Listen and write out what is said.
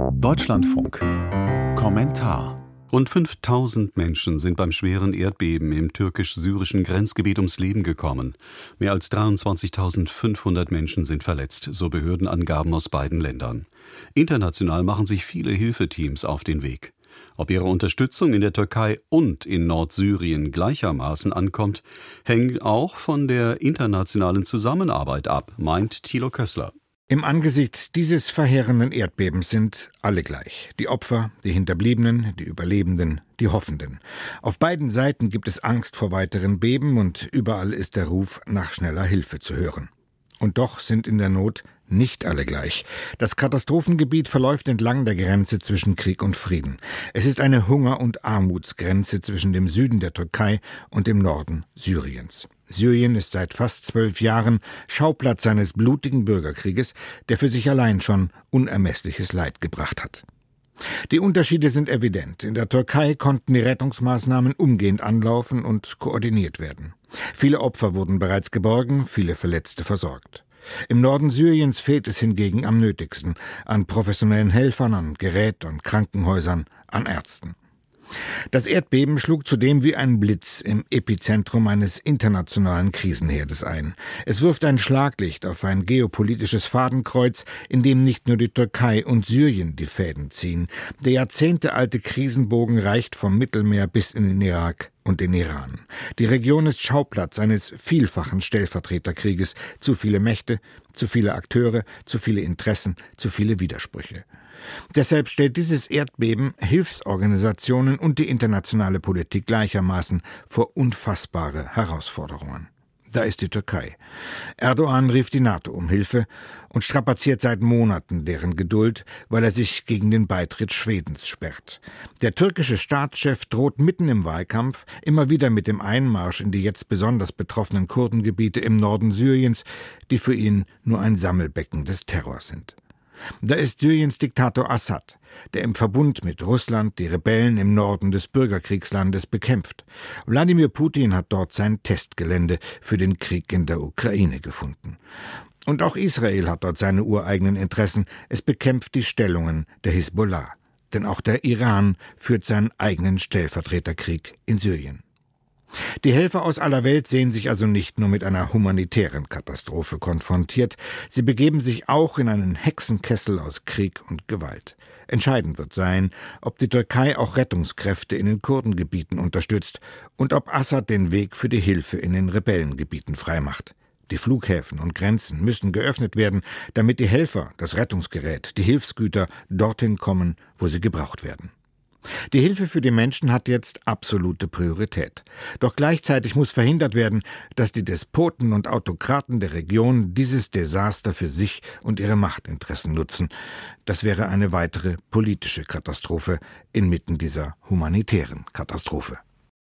Deutschlandfunk. Kommentar. Rund 5000 Menschen sind beim schweren Erdbeben im türkisch-syrischen Grenzgebiet ums Leben gekommen. Mehr als 23.500 Menschen sind verletzt, so Behördenangaben aus beiden Ländern. International machen sich viele Hilfeteams auf den Weg. Ob ihre Unterstützung in der Türkei und in Nordsyrien gleichermaßen ankommt, hängt auch von der internationalen Zusammenarbeit ab, meint Thilo Kössler. Im Angesicht dieses verheerenden Erdbebens sind alle gleich. Die Opfer, die Hinterbliebenen, die Überlebenden, die Hoffenden. Auf beiden Seiten gibt es Angst vor weiteren Beben und überall ist der Ruf nach schneller Hilfe zu hören. Und doch sind in der Not nicht alle gleich. Das Katastrophengebiet verläuft entlang der Grenze zwischen Krieg und Frieden. Es ist eine Hunger- und Armutsgrenze zwischen dem Süden der Türkei und dem Norden Syriens. Syrien ist seit fast 12 Jahren Schauplatz eines blutigen Bürgerkrieges, der für sich allein schon unermessliches Leid gebracht hat. Die Unterschiede sind evident. In der Türkei konnten die Rettungsmaßnahmen umgehend anlaufen und koordiniert werden. Viele Opfer wurden bereits geborgen, viele Verletzte versorgt. Im Norden Syriens fehlt es hingegen am nötigsten, an professionellen Helfern, an Gerät und Krankenhäusern, an Ärzten. Das Erdbeben schlug zudem wie ein Blitz im Epizentrum eines internationalen Krisenherdes ein. Es wirft ein Schlaglicht auf ein geopolitisches Fadenkreuz, in dem nicht nur die Türkei und Syrien die Fäden ziehen. Der jahrzehntealte Krisenbogen reicht vom Mittelmeer bis in den Irak und den Iran. Die Region ist Schauplatz eines vielfachen Stellvertreterkrieges. Zu viele Mächte, zu viele Akteure, zu viele Interessen, zu viele Widersprüche. Deshalb stellt dieses Erdbeben Hilfsorganisationen und die internationale Politik gleichermaßen vor unfassbare Herausforderungen. Da ist die Türkei. Erdogan rief die NATO um Hilfe und strapaziert seit Monaten deren Geduld, weil er sich gegen den Beitritt Schwedens sperrt. Der türkische Staatschef droht mitten im Wahlkampf immer wieder mit dem Einmarsch in die jetzt besonders betroffenen Kurdengebiete im Norden Syriens, die für ihn nur ein Sammelbecken des Terrors sind. Da ist Syriens Diktator Assad, der im Verbund mit Russland die Rebellen im Norden des Bürgerkriegslandes bekämpft. Wladimir Putin hat dort sein Testgelände für den Krieg in der Ukraine gefunden. Und auch Israel hat dort seine ureigenen Interessen. Es bekämpft die Stellungen der Hisbollah. Denn auch der Iran führt seinen eigenen Stellvertreterkrieg in Syrien. Die Helfer aus aller Welt sehen sich also nicht nur mit einer humanitären Katastrophe konfrontiert, sie begeben sich auch in einen Hexenkessel aus Krieg und Gewalt. Entscheidend wird sein, ob die Türkei auch Rettungskräfte in den Kurdengebieten unterstützt und ob Assad den Weg für die Hilfe in den Rebellengebieten freimacht. Die Flughäfen und Grenzen müssen geöffnet werden, damit die Helfer, das Rettungsgerät, die Hilfsgüter dorthin kommen, wo sie gebraucht werden. Die Hilfe für die Menschen hat jetzt absolute Priorität. Doch gleichzeitig muss verhindert werden, dass die Despoten und Autokraten der Region dieses Desaster für sich und ihre Machtinteressen nutzen. Das wäre eine weitere politische Katastrophe inmitten dieser humanitären Katastrophe.